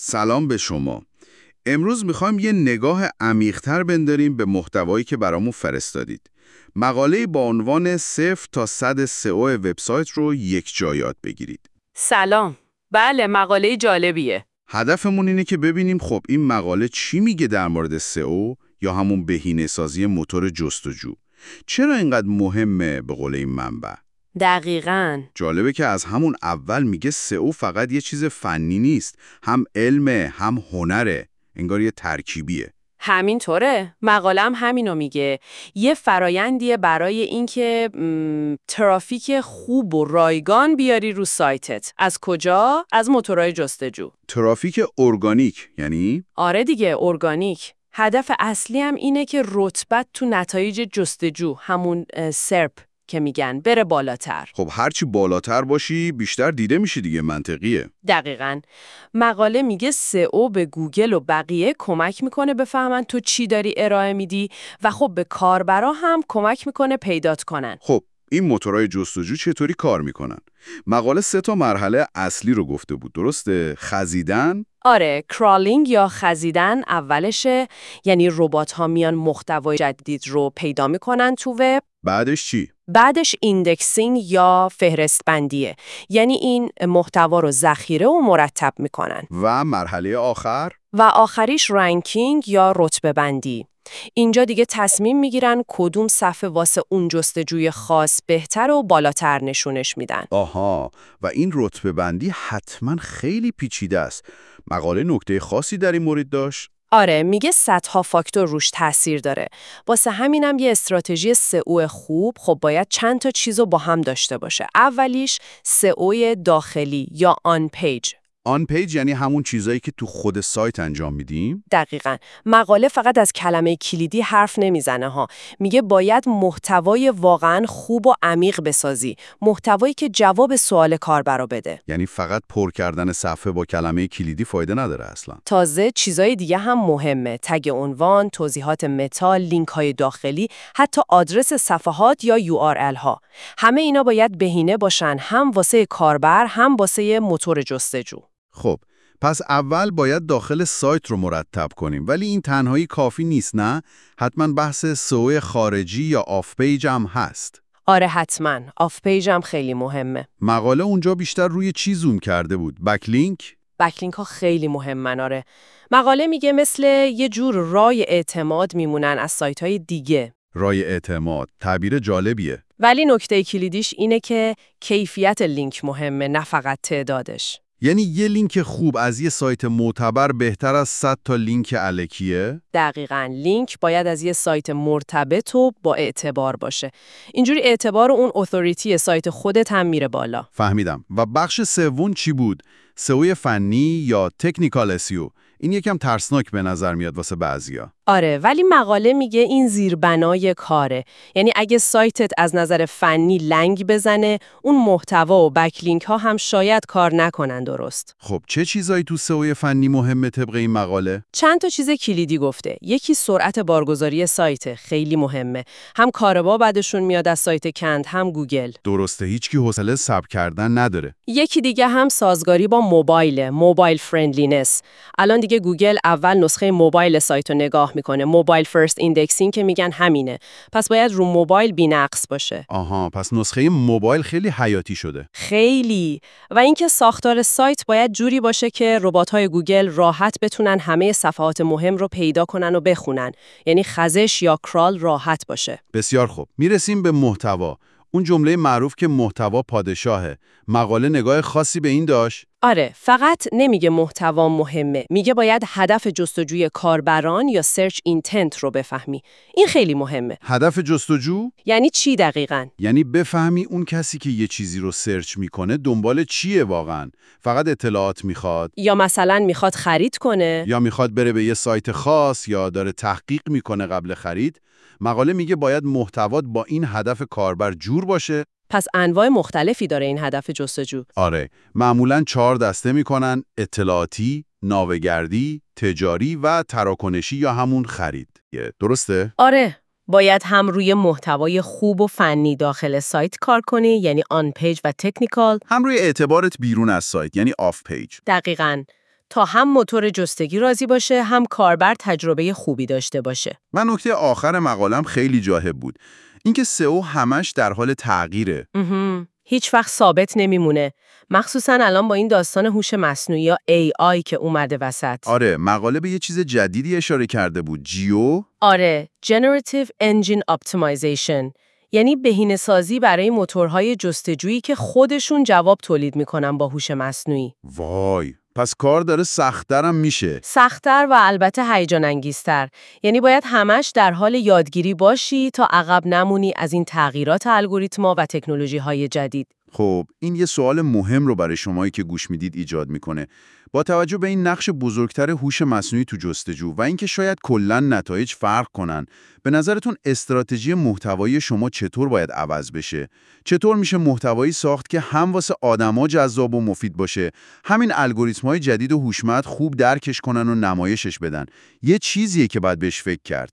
سلام به شما. امروز میخوایم یه نگاه عمیق‌تر بنداریم به محتوایی که برامون فرستادید. مقاله با عنوان 0 تا 100 سئو وبسایت رو یک جا یاد بگیرید. سلام. بله، مقاله جالبیه. هدفمون اینه که ببینیم خب این مقاله چی میگه در مورد سئو یا همون بهینه‌سازی موتور جستجو. چرا اینقدر مهمه به قول این منبع؟ دقیقاً. جالبه که از همون اول میگه سئو فقط یه چیز فنی نیست، هم علمه، هم هنره، انگار یه ترکیبیه. همینطوره. مقالم همینو میگه. یه فرایندیه برای اینکه ترافیک خوب و رایگان بیاری رو سایتت. از کجا؟ از موتورهای جستجو. ترافیک ارگانیک یعنی؟ آره دیگه، ارگانیک. هدف اصلی هم اینه که رتبت تو نتایج جستجو، همون سرپ که میگن، بره بالاتر. خب هرچی بالاتر باشی بیشتر دیده میشی دیگه، منطقیه. دقیقاً. مقاله میگه سئو به گوگل و بقیه کمک میکنه بفهمن تو چی داری ارائه میدی و خب به کاربرا هم کمک میکنه پیدات کنن. خب این موتورهای جستجو چطوری کار میکنن؟ مقاله 3 تا مرحله اصلی رو گفته بود، درسته؟ خزیدن؟ آره، کرالینگ یا خزیدن اولشه، یعنی ربات ها میان محتوای جدید رو پیدا میکنن تو وب. بعدش چی؟ بعدش ایندکسینگ یا فهرست بندیه، یعنی این محتوا رو ذخیره و مرتب میکنن. و مرحله آخر؟ و آخریش رنکینگ یا رتبه بندی. اینجا دیگه تصمیم میگیرن کدوم صفحه واسه اون جستجوی خاص بهتر و بالاتر نشونش میدن. آها، و این رتبه بندی حتما خیلی پیچیده است. مقاله نکته خاصی در این مورد داشت؟ آره، میگه صدها فاکتور روش تاثیر داره. واسه همینم یه استراتژی سئو خوب خب باید چند تا چیزو با هم داشته باشه. اولیش سئو داخلی یا آن پیج. آن پیج یعنی همون چیزایی که تو خود سایت انجام میدیم؟ دقیقاً. مقاله فقط از کلمه کلیدی حرف نمیزنه ها. میگه باید محتوای واقعاً خوب و عمیق بسازی. محتوایی که جواب سوال کاربرا بده. یعنی فقط پر کردن صفحه با کلمه کلیدی فایده نداره اصلا. تازه چیزای دیگه هم مهمه. تگ عنوان، توضیحات متا، لینک‌های داخلی، حتی آدرس صفحات یا URL ها. همه اینا باید بهینه باشن، هم واسه کاربر هم واسه موتور جستجو. خب پس اول باید داخل سایت رو مرتب کنیم، ولی این تنهایی کافی نیست نه؟ حتما بحث سئو خارجی یا آف پیج هم هست. آره حتما. آف پیج هم خیلی مهمه. مقاله اونجا بیشتر روی چی زوم کرده بود؟ بکلینک؟ بکلینک ها خیلی مهمن. آره. مقاله میگه مثل یه جور رای اعتماد میمونن از سایت های دیگه. رای اعتماد، تعبیر جالبیه. ولی نکته کلیدیش اینه که کیفیت لینک مهمه، نه فقط تعدادش. یعنی یه لینک خوب از یه سایت معتبر بهتر از 100 تا لینک الکیه؟ دقیقاً. لینک باید از یه سایت مرتبط و با اعتبار باشه. اینجوری اعتبار اون اتوریتی سایت خودت هم میره بالا. فهمیدم. و بخش سوم چی بود؟ سئو فنی یا تکنیکال اسیو؟ این یکم ترسناک به نظر میاد واسه بعضیا. آره، ولی مقاله میگه این زیربنای کاره. یعنی اگه سایتت از نظر فنی لنگ بزنه، اون محتوا و بکلینک ها هم شاید کار نکنن درست. خب چه چیزایی تو سئو فنی مهمه طبق این مقاله؟ چند تا چیز کلیدی گفته. یکی سرعت بارگذاری سایت، خیلی مهمه. هم کاربر بعدشون میاد از سایت کند، هم گوگل. درسته، هیچکی حوصله صبر کردن نداره. یکی دیگه هم سازگاری با موبایل فرندلینس. الان دیگه گوگل اول نسخه موبایل سایت رو نگاه میکنه. موبایل فرست ایندکسینگ که میگن همینه. پس باید رو موبایل بی‌نقص باشه. آها، پس نسخه موبایل خیلی حیاتی شده. خیلی. و اینکه ساختار سایت باید جوری باشه که ربات‌های گوگل راحت بتونن همه صفحات مهم رو پیدا کنن و بخونن. یعنی خزش یا کرال راحت باشه. بسیار خوب. میرسیم به محتوا. اون جمله معروف که محتوا پادشاهه. مقاله نگاه خاصی به این داشت؟ آره، فقط نمیگه محتوا مهمه. میگه باید هدف جستجوی کاربران یا سرچ اینتنت رو بفهمی. این خیلی مهمه. هدف جستجو؟ یعنی چی دقیقاً؟ یعنی بفهمی اون کسی که یه چیزی رو سرچ میکنه دنبال چیه واقعاً؟ فقط اطلاعات میخواد؟ یا مثلا میخواد خرید کنه؟ یا میخواد بره به یه سایت خاص یا داره تحقیق میکنه قبل خرید؟ مقاله میگه باید محتوات با این هدف کاربر جور باشه. پس انواع مختلفی داره این هدف جستجو. آره، معمولاً 4 دسته میکنن: اطلاعاتی، ناوه‌گردی، تجاری و تراکنشی یا همون خرید. درسته؟ آره، باید هم روی محتوای خوب و فنی داخل سایت کار کنی، یعنی آن پیج و تکنیکال، هم روی اعتبارت بیرون از سایت، یعنی آف پیج. دقیقاً. تا هم موتور جستگی راضی باشه، هم کاربر تجربه خوبی داشته باشه. و نکته آخر مقالم خیلی جالب بود. اینکه سئو همش در حال تغییره. هیچ وقت ثابت نمیمونه. مخصوصاً الان با این داستان هوش مصنوعی یا AI که اومده وسط. آره، مقاله به یه چیز جدیدی اشاره کرده بود. آره، Generative Engine Optimization. یعنی بهینه‌سازی برای موتورهای جستجویی که خودشون جواب تولید میکنن با هوش مصنوعی. وای، پس کار داره سخت‌ترم میشه. سخت‌تر و البته هیجان انگیزتر. یعنی باید همش در حال یادگیری باشی تا عقب نمونی از این تغییرات الگوریتم‌ها و تکنولوژی‌های جدید. خب، این یه سوال مهم رو برای شمایی که گوش میدید ایجاد میکنه. با توجه به این نقش بزرگتر هوش مصنوعی تو جستجو و اینکه شاید کلاً نتایج فرق کنن، به نظرتون استراتژی محتوایی شما چطور باید عوض بشه؟ چطور میشه محتوایی ساخت که هم واسه آدما جذاب و مفید باشه، همین الگوریتم‌های جدید و هوشمند خوب درکش کنن و نمایشش بدن؟ یه چیزیه که باید بهش فکر کرد.